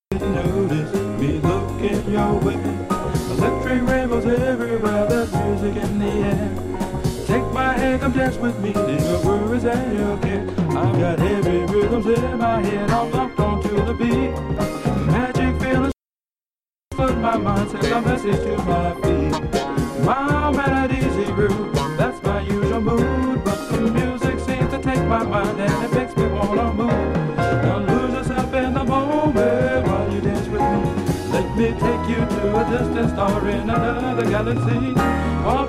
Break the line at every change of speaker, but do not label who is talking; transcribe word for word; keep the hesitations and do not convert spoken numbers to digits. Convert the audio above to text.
Notice me looking your way. Electric rainbows everywhere, there's music in the air. Take my hand, come dance with me, leave your worries and your care. I've got heavy rhythms in my head, I'm locked onto the beat. Magic feelings flood my mind, sends a message to my feet. My melody's a groove, that's my usual mood, but the music seems to take my mind and it makes me wanna move. Now lose yourself in the moment while you dance with me. Let me take you to a distant star in another galaxy.